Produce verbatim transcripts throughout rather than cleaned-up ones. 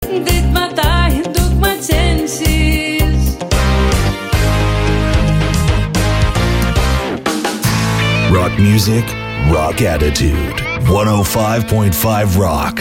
Rock music, rock attitude. one oh five point five Rock.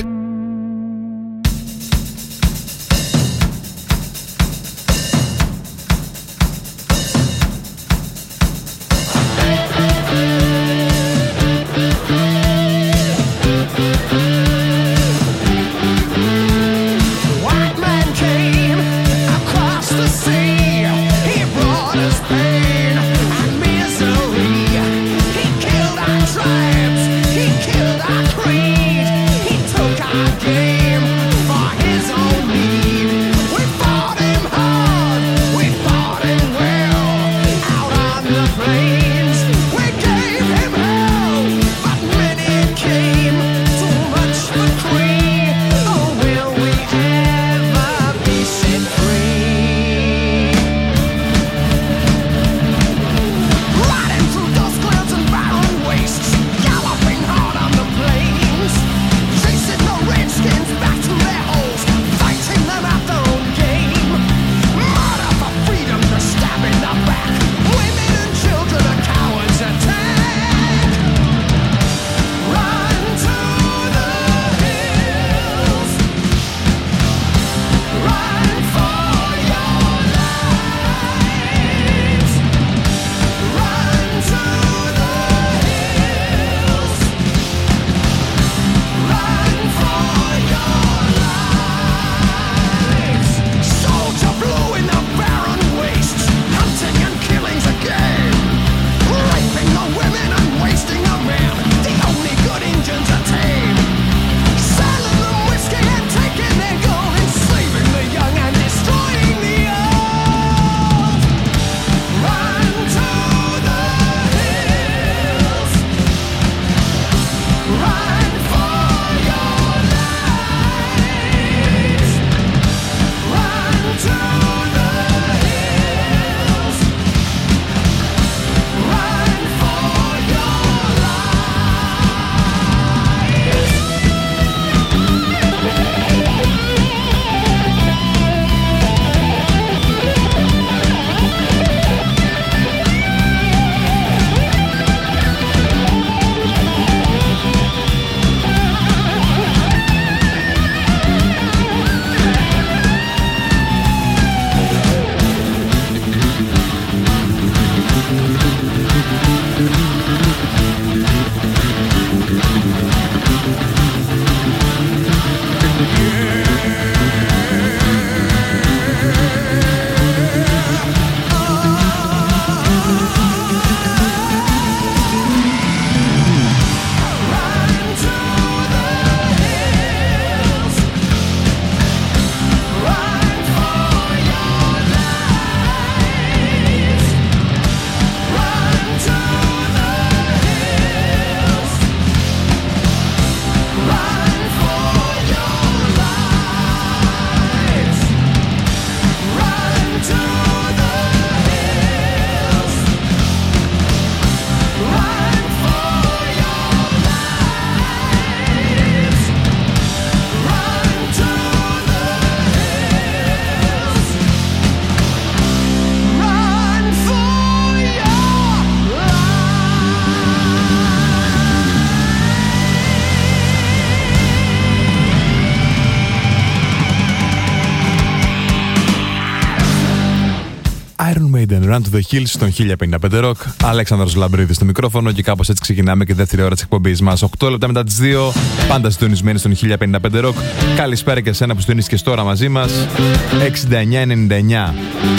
Run to the Hills στον χίλια πενήντα πέντε Rock. Αλέξανδρος Λαμπρίδης στο μικρόφωνο και κάπως έτσι ξεκινάμε και δεύτερη ώρα της εκπομπής μας. οκτώ λεπτά μετά τις δύο, πάντα συντονισμένοι στον χίλια πενήντα πέντε Rock. Καλησπέρα και εσένα που συντονίστηκες τώρα μαζί μας. εξήντα εννιά ενενήντα εννιά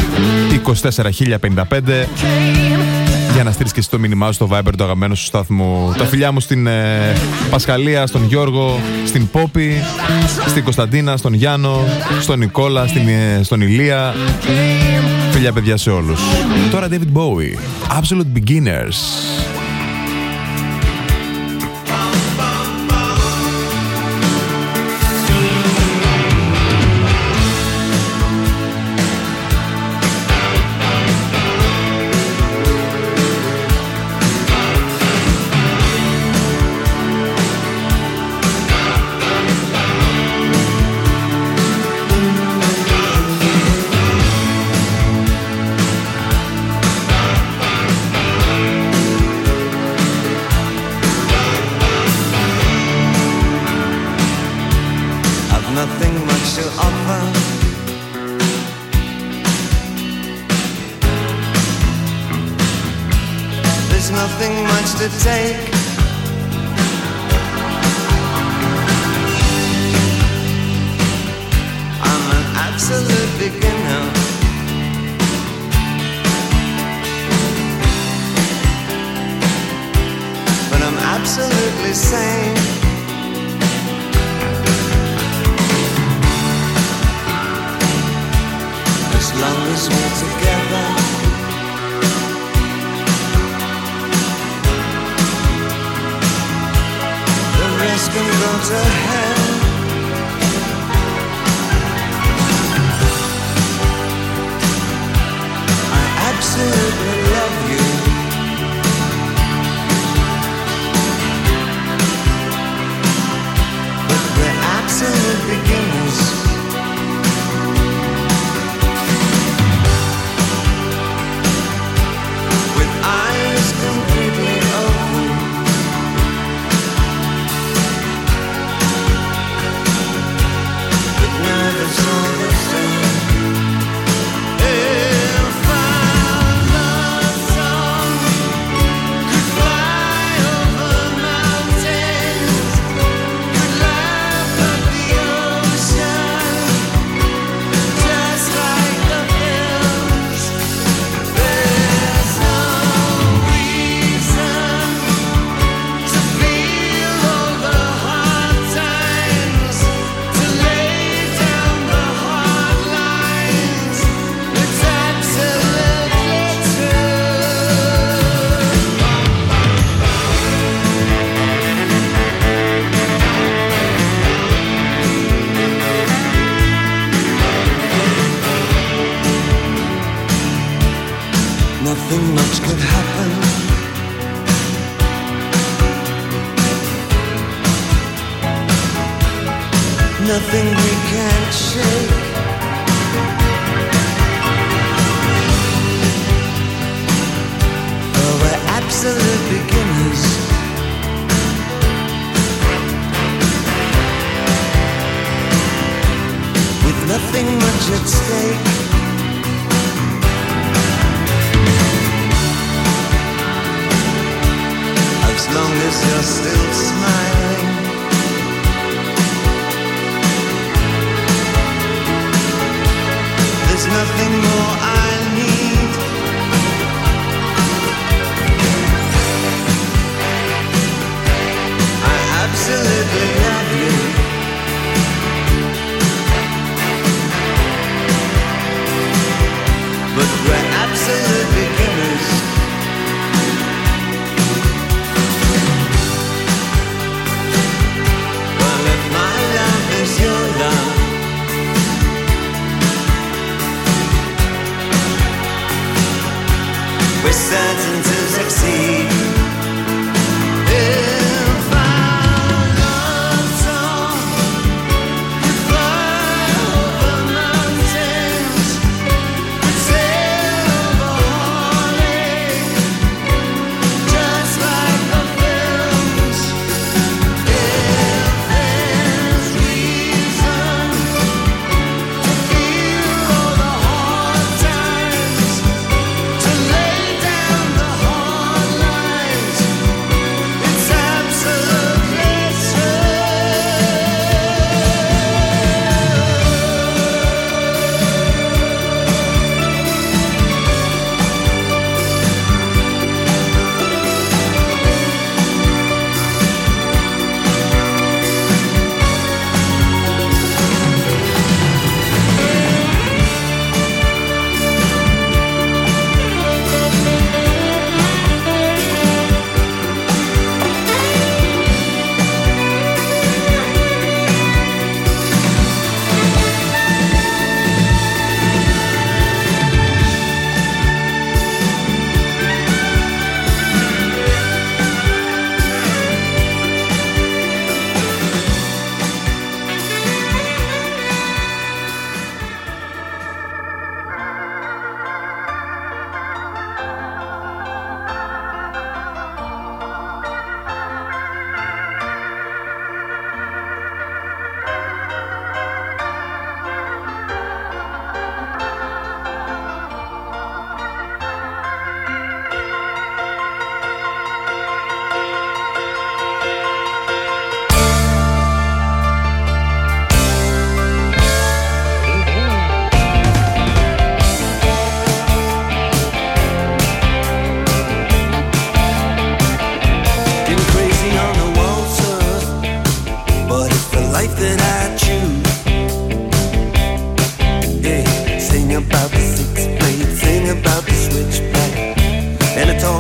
είκοσι τέσσερα χίλια πενήντα πέντε για να στείλεις και εσύ το μήνυμά σου στο Viber του αγαπημένου σου σταθμού. Τα φιλιά μου στην ε, Πασχαλία, στον Γιώργο, στην Πόπη, στην Κωνσταντίνα, στον Γιάννο, στον Νικόλα, στην, ε, στον Ηλία. Φιλιά παιδιά σε όλους. Τώρα David Bowie, Absolute Beginners. much to offer. There's nothing much to take. I'm an absolute beginner. But I'm absolutely sane. As long as we're together, the rest can go to hell. I absolutely love you. But we're absolute beginners. Completely open, but nervous all the same. If our love song could fly over mountains, could laugh at the ocean, just like the films, there's no nothing much could happen. Nothing we can't shake. Oh, we're absolute beginners. With nothing much at stake. As long as you're still smiling, there's nothing more I need. I absolutely love you. But we're absolute beginners. We're certain to succeed. If our love song could fly over mountains, could sail over heartache, just like the films. If there's reason to feel all the hard times, to lay down the hard line.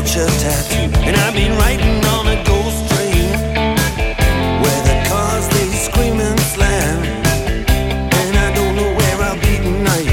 picture tattoo, and I've been riding on a ghost train where the cars they scream and slam, and I don't know where I'll be tonight,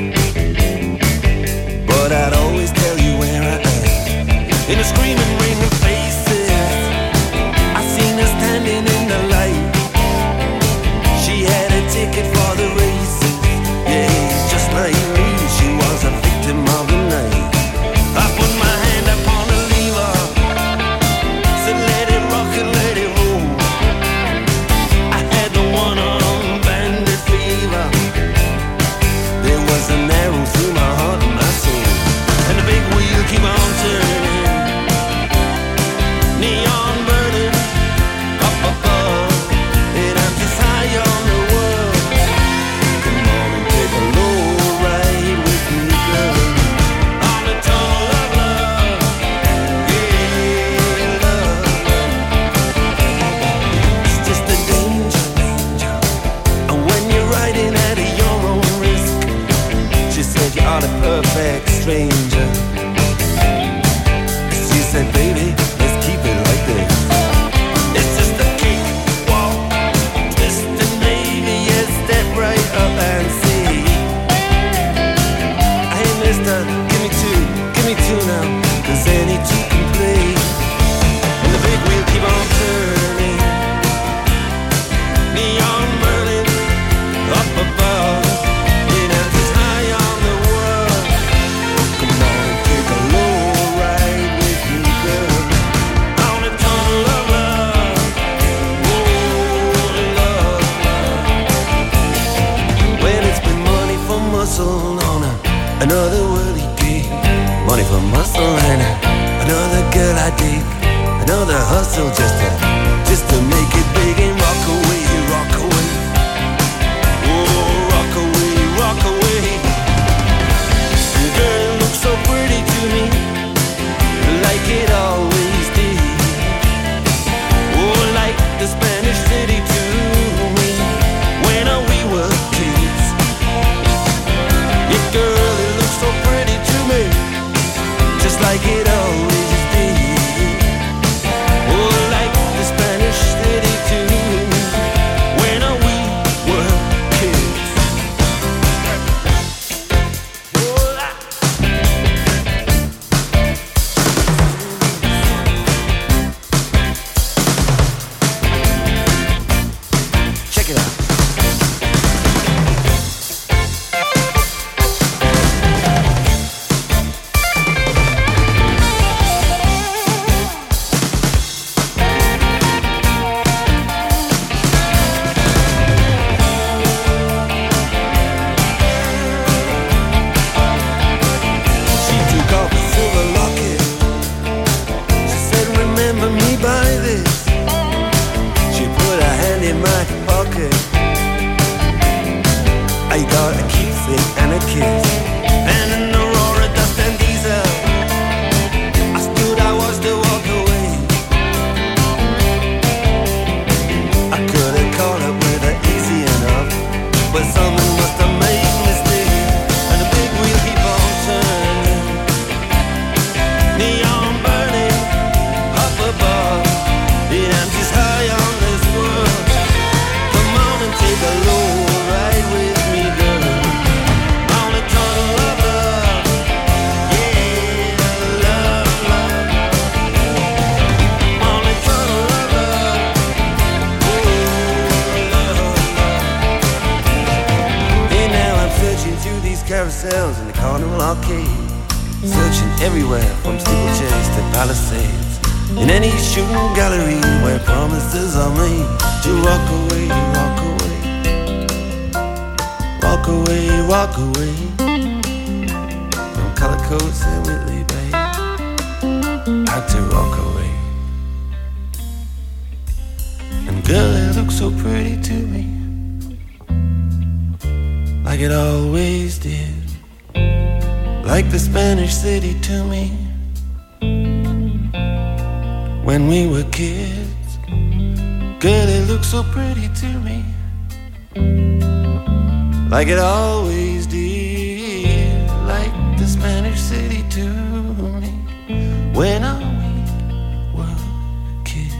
but I'd always tell you where I am. In a screaming ring of faces, I seen her standing in the light. She had a ticket for the races, yeah, just like me, she was a victim of the night. I put my hand upon the lever, said let it rock and let it roll. I had the one-arm bandit fever. There was an arrow through my heart and my soul, and the big wheel keep on turning, neon burning up above, and I'm just high on the world. Come on and take a low ride with me, girl, on the tunnel of love, yeah, love. It's just a danger, danger, and when you're riding at your own risk. She said you are the perfect stranger. She said, baby, let's keep it like this. It's just a kick, walk, twist and maybe a step right up and see. Hey mister, give me two, give me two now, cause any two can play. And the big wheel keep on turning, neon burning up above, and I'm just high on the world. Come on, take a low ride with me, girl, on a tunnel of love, oh love, love. Well, it's been money for muscle on a, another worldly gig, money for muscle and a, another girl I dig, another hustle just to, just to make it big and rock away, rock away, oh rock away, rock away. Girl, it looks so pretty to me, like it always did, oh like the Spanish city to me, when we were kids. Yeah, girl, it looks so pretty to me, just like it always did, oh like the Spanish city to me, when we were kids. Oh, I- Check it out. She took off a silver locket. She said, remember me by this. She put her hand in my pocket. I got a keepsake and a kiss, and an Aurora dust and diesel. I stood, I watched her walk away. I could have caught up with her easy enough, but someone must have made a mistake, and the big wheel keep on turning, neon burning up above, and I'm just high on this world. Come on and take a low ride with me, girl, on a tunnel of love, yeah, love, love, on a tunnel of love, oh, love, love. And now I'm searching through these carousels in the Carnival Arcade, searching everywhere from steeplechase to Palisades, in any shooting gallery where promises are made to walk away, walk away, walk away, walk away from color coats and Whitley Bay, out to rock away. And girl, it looks so pretty to me, like it always did, like the Spanish city to me, when we were kids. Girl, it looks so pretty to me, like it always did, like the Spanish city to me, When are we were kids?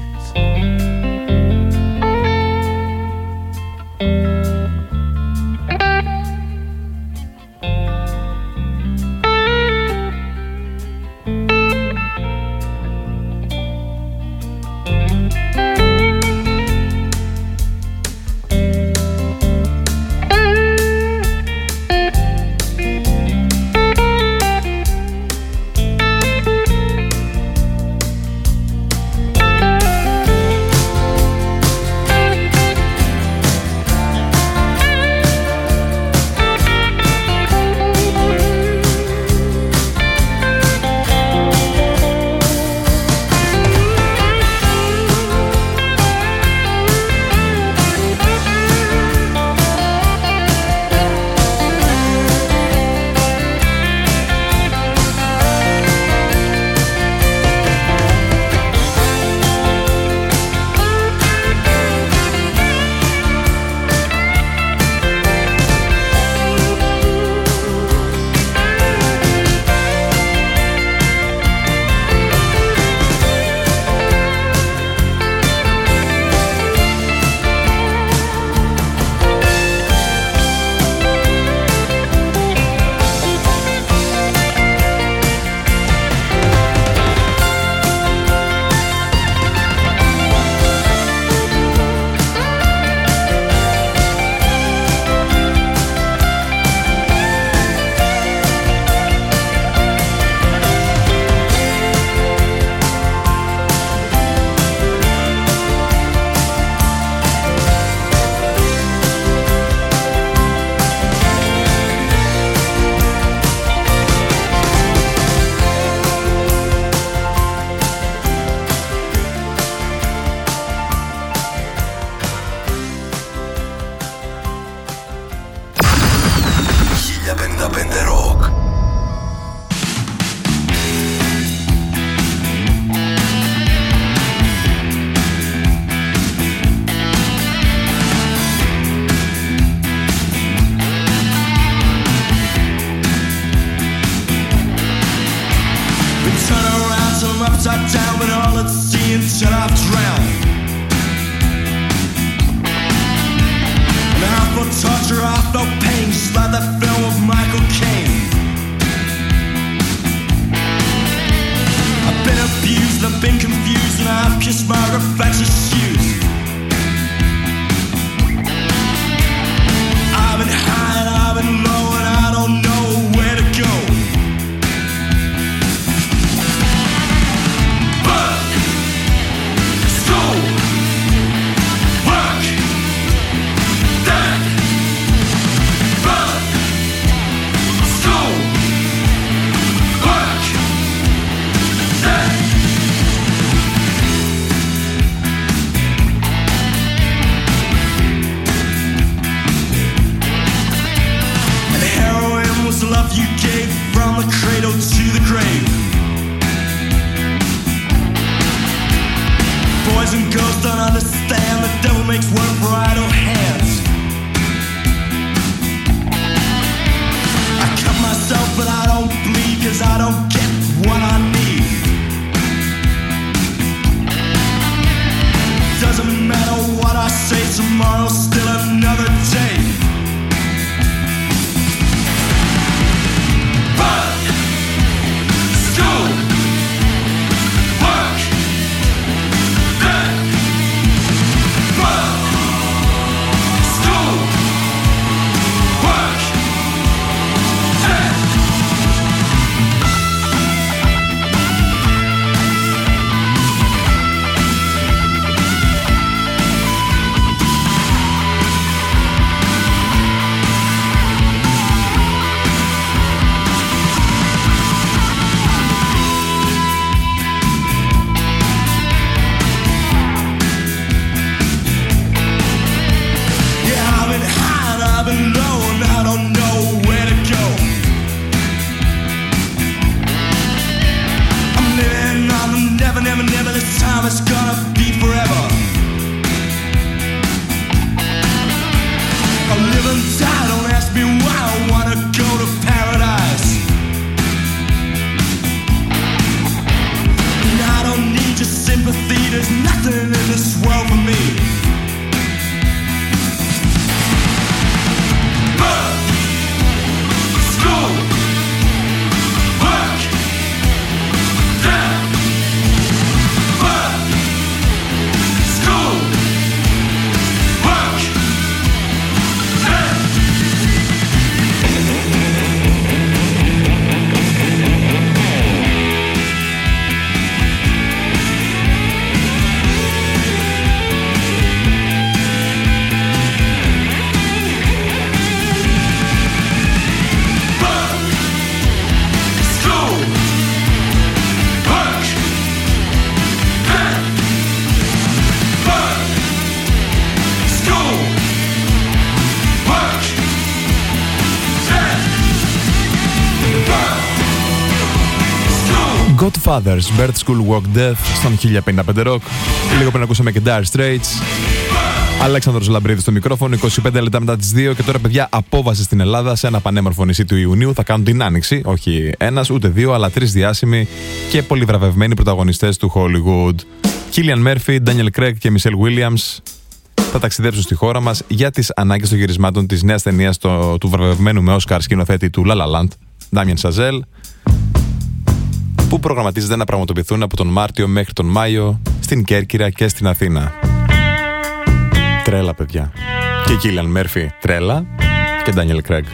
Godfathers, Birth School Walk Death στον χίλια πενήντα πέντε Rock. Λίγο πριν ακούσαμε και Dire Straits. Αλέξανδρος Λαμπρίδης στο μικρόφωνο, είκοσι πέντε λεπτά μετά τις δύο. Και τώρα, παιδιά, απόβαση στην Ελλάδα, σε ένα πανέμορφο νησί του Ιουνίου. Θα κάνουν την άνοιξη, όχι ένας ούτε δύο, αλλά τρεις διάσημοι και πολύ βραβευμένοι πρωταγωνιστές του Hollywood. Cillian Murphy, Daniel Craig και Michelle Williams θα ταξιδέψουν στη χώρα μας για τις ανάγκες των γυρισμάτων της νέας ταινίας το, του βραβευμένου με Όσκαρ σκηνοθέτη του La La Land, Damien Chazelle, που προγραμματίζεται να πραγματοποιηθούν από τον Μάρτιο μέχρι τον Μάιο στην Κέρκυρα και στην Αθήνα. Τρέλα, παιδιά. Και Cillian Murphy, τρέλα. Και Daniel Craig.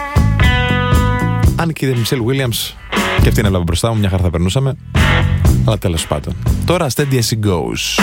Αν και η Michelle Williams και αυτήν έλαβε μπροστά μου, μια χαρά θα περνούσαμε. Αλλά τέλος πάντων. Τώρα Steady As She Goes.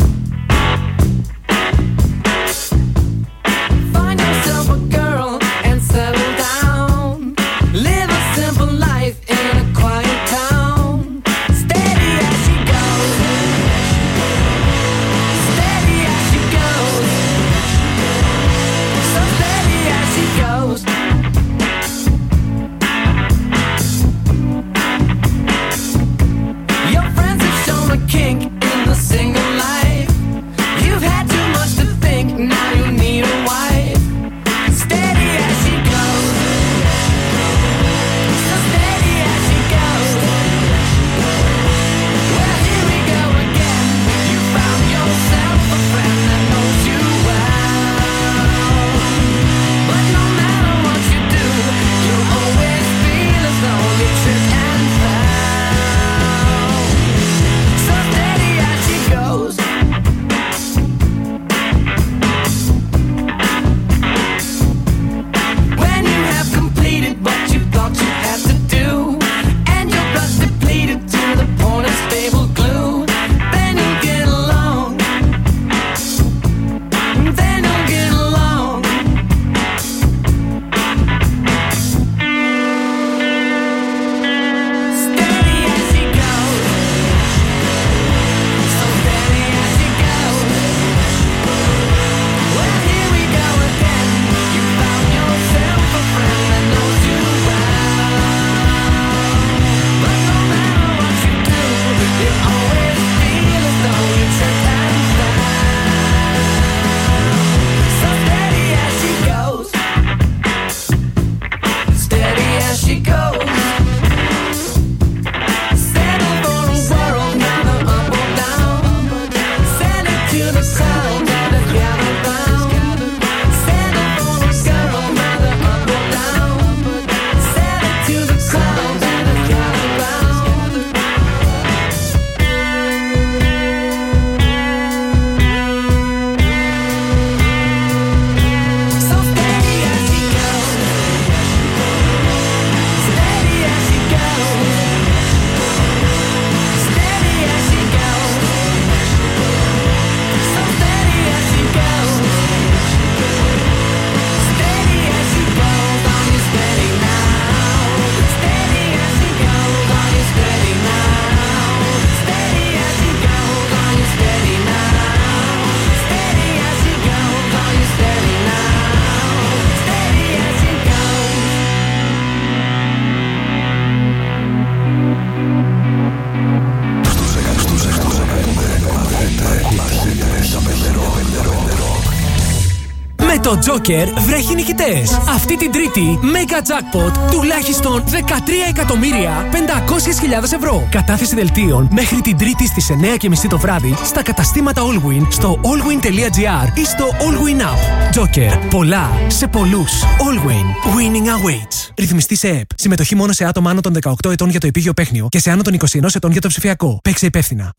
Το Joker βρέχει νικητές. Αυτή την Τρίτη, Mega Jackpot τουλάχιστον δεκατρία εκατομμύρια πεντακόσιες χιλιάδες ευρώ. Κατάθεση δελτίων μέχρι την Τρίτη στις εννιά και μισή το βράδυ στα καταστήματα Allwyn, στο allwyn.gr ή στο Allwyn App. Joker. Πολλά σε πολλούς. Allwyn. Winning awaits. Ρυθμιστή σε ΕΕΠ. Συμμετοχή μόνο σε άτομα άνω των δεκαοκτώ ετών για το επίγειο παίχνιο και σε άνω των είκοσι ένα ετών για το ψηφιακό. Παίξε υπεύθυνα.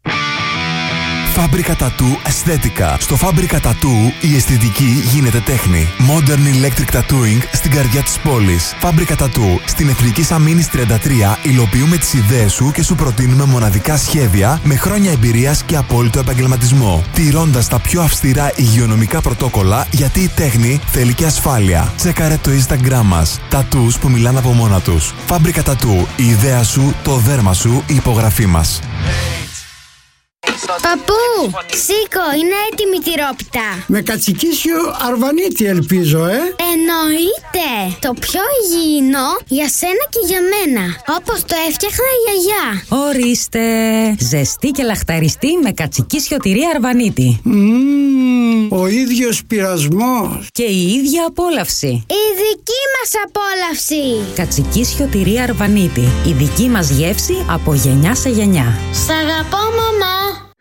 Φάμπρικα Tattoo Αισθέτικα. Στο Φάμπρικα Tattoo η αισθητική γίνεται τέχνη. Modern Electric Tattooing στην καρδιά της πόλης. Φάμπρικα Tattoo στην Εθνική Αμήνης τριάντα τρία υλοποιούμε τις ιδέες σου και σου προτείνουμε μοναδικά σχέδια με χρόνια εμπειρίας και απόλυτο επαγγελματισμό. Τηρώντας τα πιο αυστηρά υγειονομικά πρωτόκολλα, γιατί η τέχνη θέλει και ασφάλεια. Τσέκαρε το Instagram μας. Τατούς που μιλάνε από μόνα τους. Φάμπρικα Tattoo. Η ιδέα σου, το δέρμα σου, η υπογραφή μας. Παππού, σήκω, είναι έτοιμη η τυρόπιτα. Με κατσικίσιο αρβανίτη ελπίζω, ε. Εννοείται. Το πιο υγιεινό για σένα και για μένα. Όπως το έφτιαχνα η γιαγιά. Ορίστε. Ζεστή και λαχταριστή με κατσικίσιο τυρί αρβανίτη. Mm, ο ίδιος πειρασμός. Και η ίδια απόλαυση. Η δική μας απόλαυση. Κατσικίσιο τυρί αρβανίτη. Η δική μας γεύση από γενιά σε γενιά. Σ' αγαπώ, μαμά.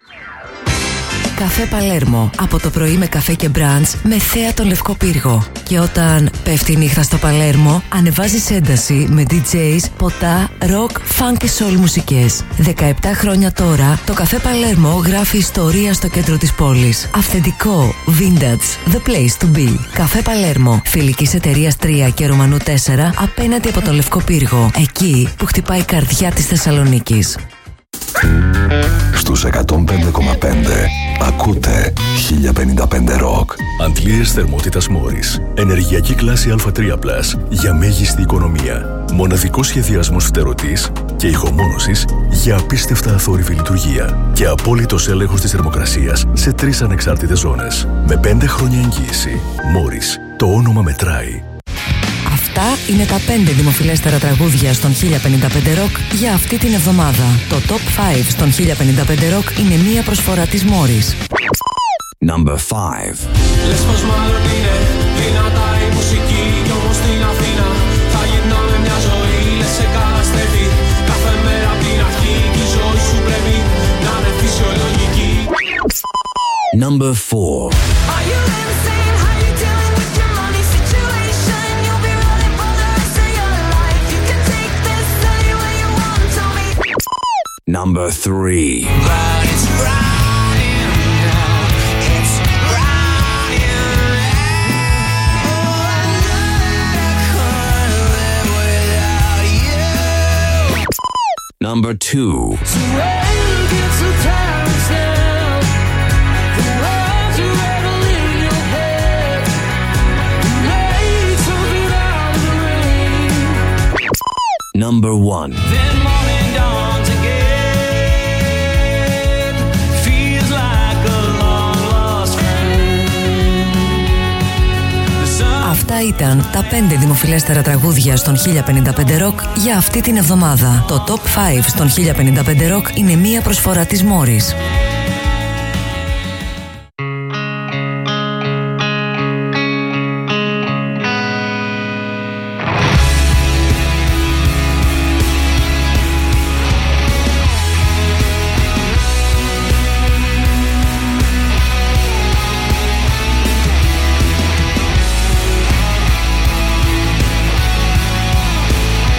Καφέ Παλέρμο. Από το πρωί με καφέ και μπραντς με θέα τον Λευκό Πύργο. Και όταν πέφτει η νύχτα στο Παλέρμο, ανεβάζεις ένταση με ντι τζέις, ποτά, ροκ, φανκ και σολ μουσικές. δεκαεπτά χρόνια τώρα, το Καφέ Παλέρμο γράφει ιστορία στο κέντρο της πόλης. Αυθεντικό, vintage, the place to be. Καφέ Παλέρμο, φιλικής εταιρείας τρία και Ρωμανού τέσσερα, απέναντι από τον Λευκό Πύργο. Εκεί που χτυπάει η καρδιά της Θεσσαλονίκης. Στους εκατόν πέντε κόμμα πέντε ακούτε χίλια πενήντα πέντε ροκ. Αντλίες θερμότητας Μόρις. Ενεργειακή κλάση α τρία πλας για μέγιστη οικονομία. Μοναδικός σχεδιασμός φτερωτής και ηχομόνωσης για απίστευτα αθόρυβη λειτουργία. Και απόλυτος έλεγχος της θερμοκρασίας σε τρεις ανεξάρτητες ζώνες. Με πέντε χρόνια εγγύηση. Μόρις. Το όνομα μετράει. Αυτά είναι τα πέντε δημοφιλέστερα τραγούδια στον χίλια πενήντα πέντε ροκ για αυτή την εβδομάδα. Το Top πέντε στον χίλια πενήντα πέντε ροκ είναι μία προσφορά της Μόρις. Number five. Λες πως μάλλον είναι δυνατά η μουσική κι όμως στην Αθήνα θα γυρνάμε μια ζωή, λες σε καταστρέφει κάθε μέρα απ' την αρχή κι η ζωή σου πρέπει να είναι φυσιολογική. Number four. Are you insane? How you dealing with your money situation? You'll be running for the rest of your life. You can take this anywhere you want, tell me. Number three. But it's running now. It's running now. Oh, I know that I couldn't live without you. Number two. So when you get to times now, the words you ever leave your head, the nights of it out of the rain. Number one. Then morning dawns again, feels like a long lost friend. The sun. Αυτά ήταν τα πέντε δημοφιλέστερα τραγούδια στον χίλια πενήντα πέντε ροκ για αυτή την εβδομάδα. Το Top πέντε στον χίλια πενήντα πέντε ροκ είναι μία προσφορά της Μόρις.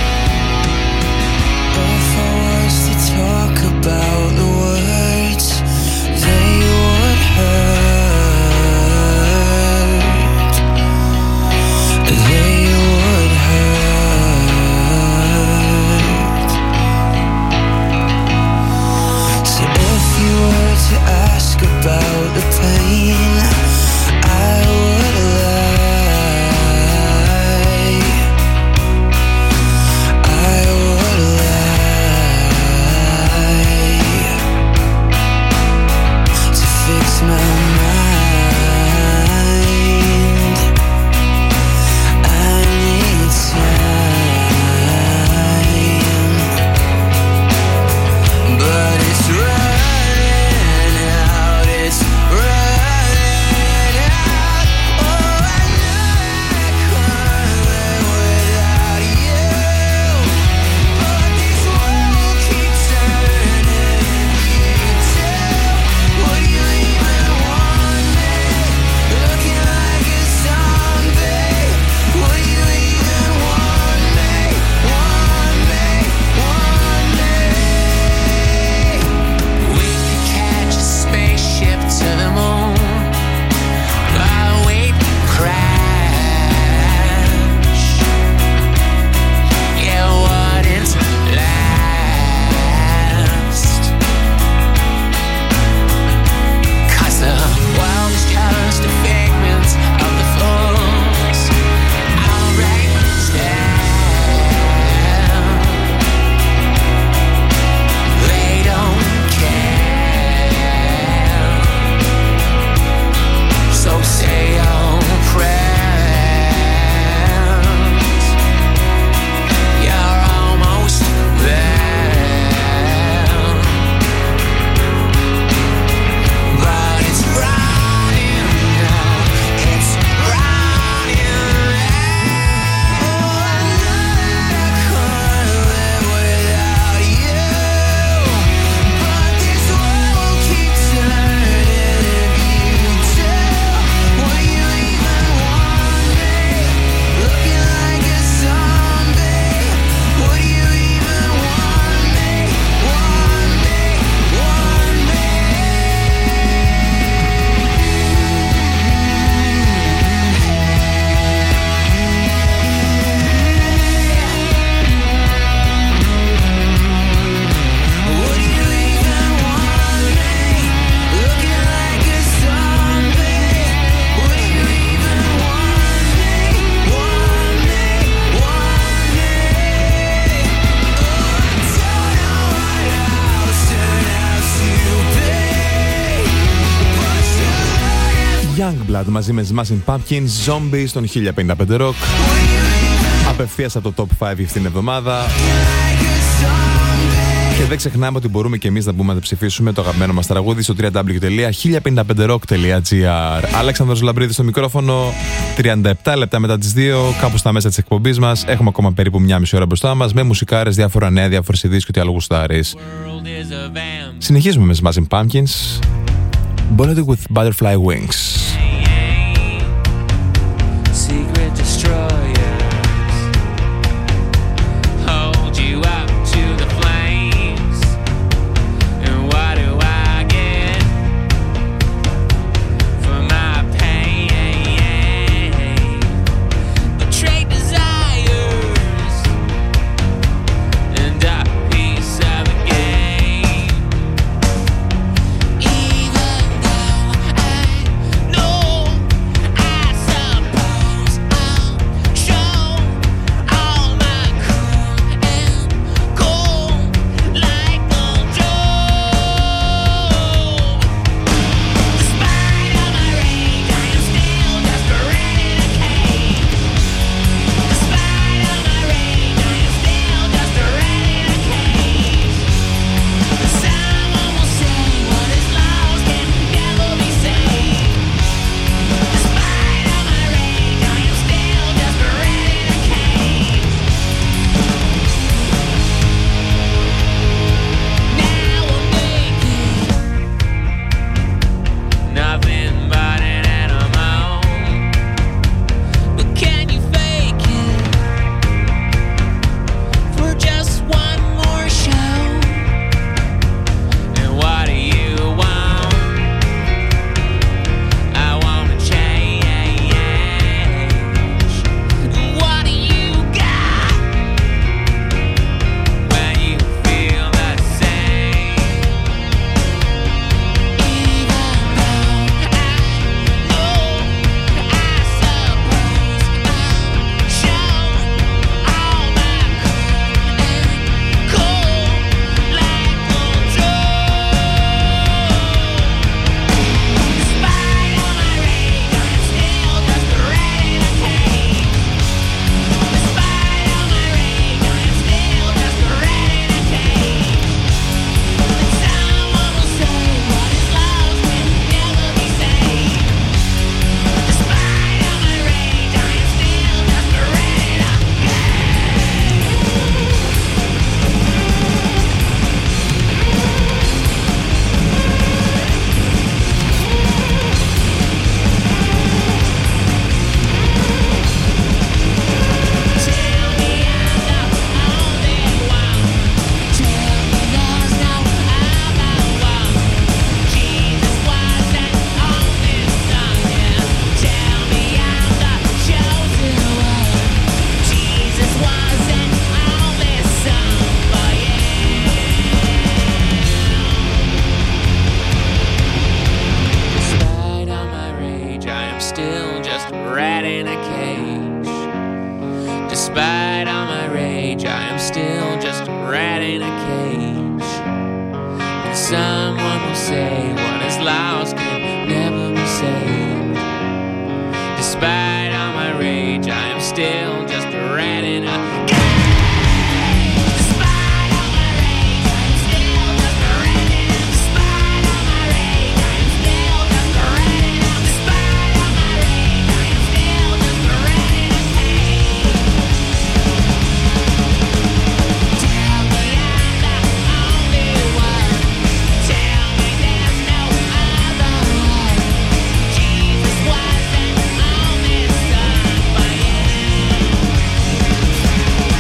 If I was to talk about the words Blood μαζί με Smashing Pumpkins, Zombies στον χίλια πενήντα πέντε Rock. Απευθείας από το Top πέντε αυτήν την εβδομάδα. Και δεν ξεχνάμε ότι μπορούμε και εμείς να μπούμε να ψηφίσουμε το αγαπημένο μας τραγούδι στο double-u double-u double-u τελεία χίλια πενήντα πέντε rock τελεία gr. Αλέξανδρος Λαμπρίδης στο μικρόφωνο, τριάντα επτά λεπτά μετά τις δύο, κάπου στα μέσα της εκπομπής μας. Έχουμε ακόμα περίπου μια μισή ώρα μπροστά μας με μουσικάρες, διάφορα νέα, διάφορες ειδήσεις και ό,τι άλλο γουστάρεις. Συνεχίζουμε με Smashing Pumpkins, Bullet with Butterfly Wings. Secret destroyers hold you up to the flames, and what do I get for my pain? Betrayed desires and a piece of a game. Even though I know I suppose I'll show all my cool and cold like the Joe. Despite all my rage, I am still just a rat in a cage. Despite all my rage, I am still just a rat in a cage. Someone will say what is lost can never be saved. Despite all my rage, I am still just a rat in a cage. Now I'm naked, nothing but an animal. But can you fake it for just one more show? And what do you want? I wanna change. What do you got when you feel the same? Even though I know I suppose I'll show all my cool and cold like the Joe. Despite all my rage, I'm still just a rat in a cage. Despite all my rage, I'm still just a rat in a cage. Someone will say what is lost can never be saved. Despite all my rage, I am still just a rat in a Tell me I'm the only one. Tell me there's no other one. Jesus wasn't on this song, yeah. Tell me I'm the chosen one. Jesus wasn't on this song, but yeah. Despite all my rage, I am still just a rat in a cage. Despite all my rage, I am still just a rat in a cage. And someone will say what is lost can never be saved. Despite all my rage, I am still just a rat in a cage. Despite all my rage, I am still just a rat in a Despite all my rage, I am still just a rat in a Despite all my rage, I am still just a rat in a cage. Tell me I'm the only one. Tell me there's no other one. Jesus wasn't on this song, but yeah.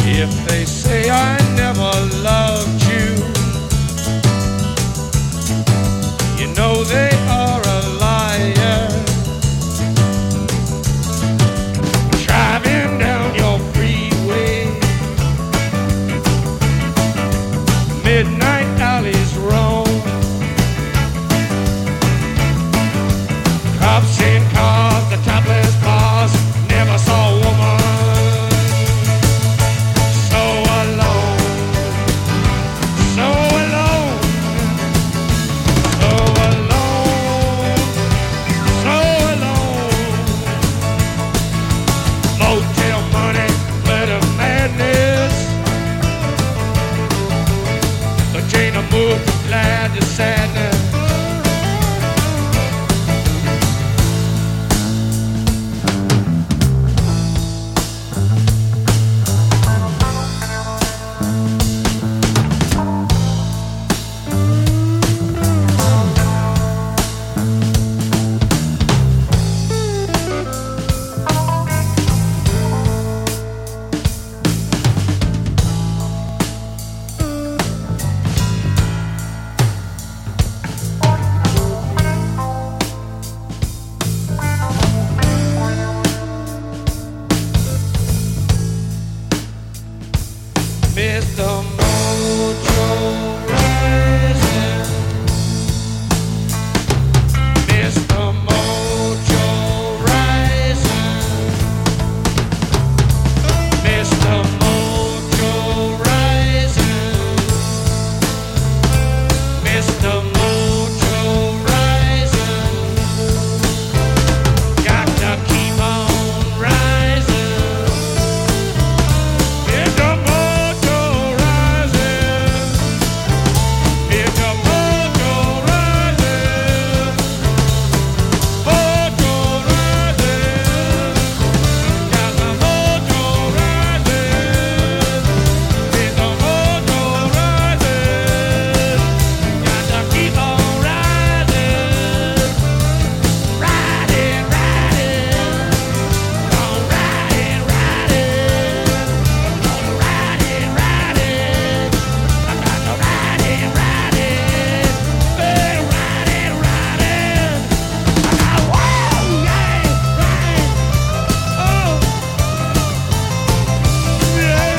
If they say I never loved you, you know they are a liar. Driving down your freeway, midnight alleys roam, cops in cars, the topless bars, never saw a woman so alone, so alone, so alone, so alone. Motel money, glitter madness, but Jane moved from glad to sadness. Mister Mojo rising, Mister Mojo rising, Mister Mojo rising, Mister Mojo rising, got to keep on rising. Mister Mojo rising, Mister Mojo rising, Mojo rising, got the mojo rising. Mister Mojo rising, got to keep on rising, riding, riding, on riding, riding, on riding, riding, I got to riding, riding, hey, riding, riding, I got whoa, yeah, riding, oh, yeah.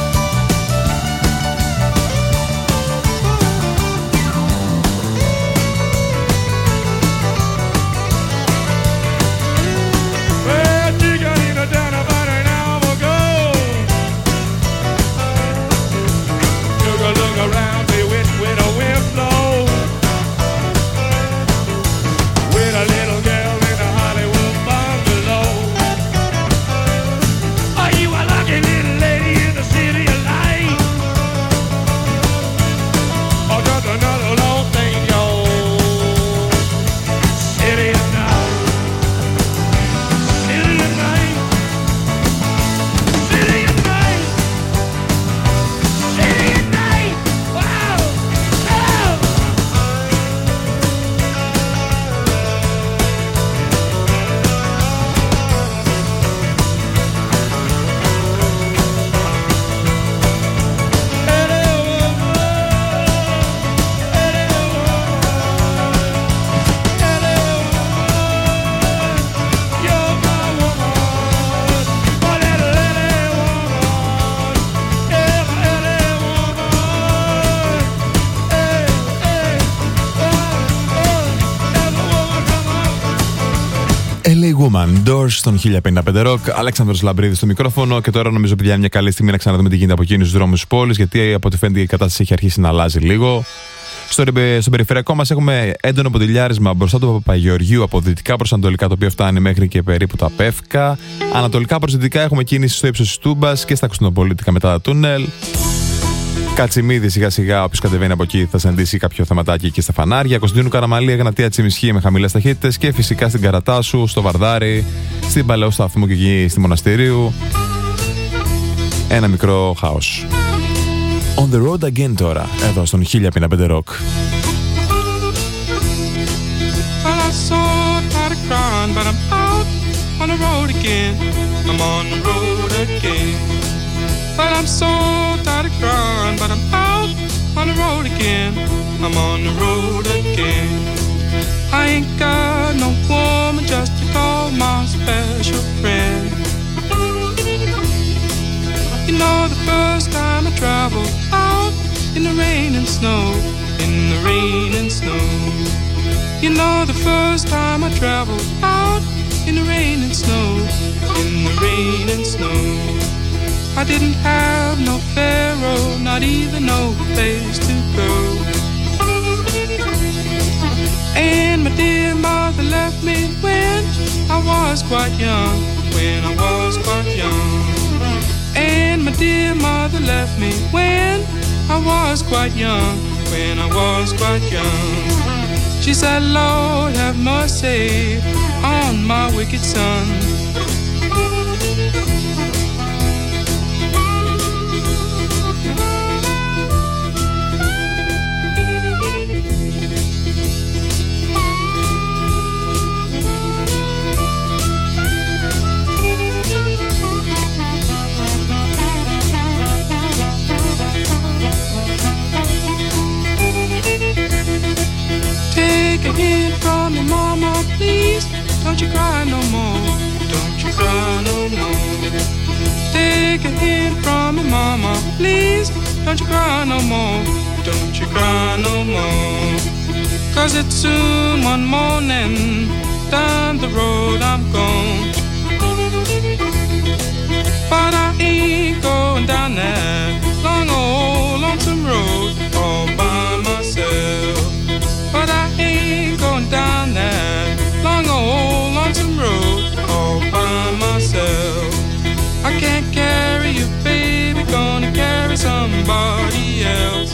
Well, Chicanina down about an hour ago. Took a look around, see which way the wind blows. With a little girl in a Hollywood bungalow. Are you a lucky little lady in the city of light? Or just another long thing, yo? City of night. City of night. City of night. City of night. Wow. Oh. You're my woman. Oh, little lady woman. Yeah, my lady woman. Hey, hey. Oh, oh. There's a woman come on. ελ έι Woman, Doors στον χίλια πενήντα πέντε Rock. Αλέξανδρος Λαμπρίδης στο μικρόφωνο. Και τώρα νομίζω ότι είναι μια καλή στιγμή να ξαναδούμε τι γίνεται από εκείνους τους δρόμους της πόλης. Γιατί από ό,τι φαίνεται η κατάσταση έχει αρχίσει να αλλάζει λίγο. Στο, στο περιφερειακό μας έχουμε έντονο ποντιλιάρισμα μπροστά του Παπαγεωργίου από δυτικά προς ανατολικά, το οποίο φτάνει μέχρι και περίπου τα Πεύκα. Ανατολικά προς δυτικά έχουμε κίνηση στο ύψος της Τούμπας και στα Κωνσταντινοπολίτικα μετά τα τούνελ. Κατσιμίδη σιγά σιγά, όποιος κατεβαίνει από εκεί θα συναντήσει κάποιο θεματάκι και στα φανάρια. Κωνσταντίνου Καραμαλή, Εγνατία Τσιμισχή με χαμηλές ταχύτητες και φυσικά στην Καρατάσου, στο Βαρδάρι, στην Παλαιό Σταθμό και εκεί στη Μοναστηρίου. Ένα μικρό χάος. On the road again τώρα, εδώ στον χίλια πενήντα πέντε Rock. But I'm out on the road again. I'm on the road again. But I I'm so tired of crying, but I'm out on the road again. I'm on the road again. I ain't got no woman just to call my special friend. You know, the first time I traveled out in the rain and snow, in the rain and snow. You know, the first time I traveled out in the rain and snow, in the rain and snow. I didn't have no pharaoh, not even no place to go. And my dear mother left me when I was quite young, when I was quite young. And my dear mother left me when I was quite young, when I was quite young. She said, Lord, have mercy on my wicked son. Take a hint from me, mama, please. Don't you cry no more. Don't you cry no more. Take a hint from me, mama, please. Don't you cry no more. Don't you cry no more. Cause it's soon one morning. Down the road I'm gone. But I ain't going down that long old lonesome road all by myself. But I ain't going down that long old lonesome road all by myself. I can't carry you, baby, gonna carry somebody else.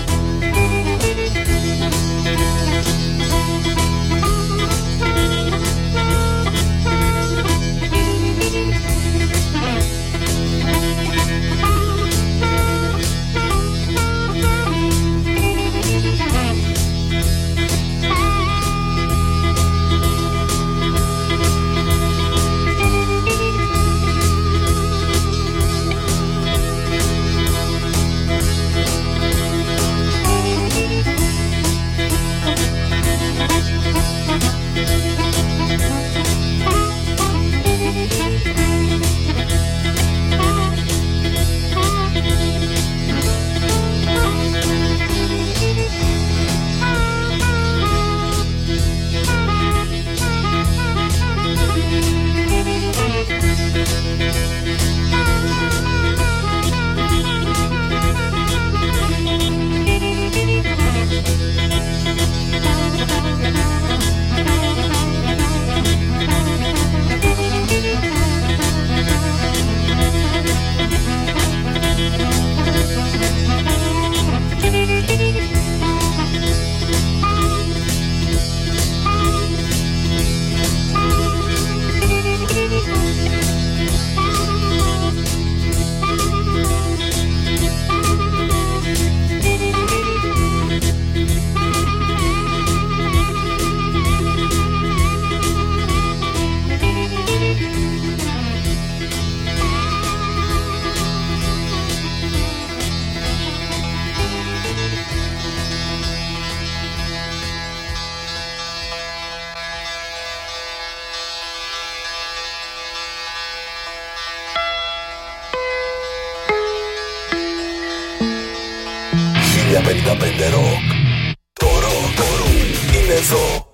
χίλια πενήντα πέντε Rock. Το Rock είναι εδώ.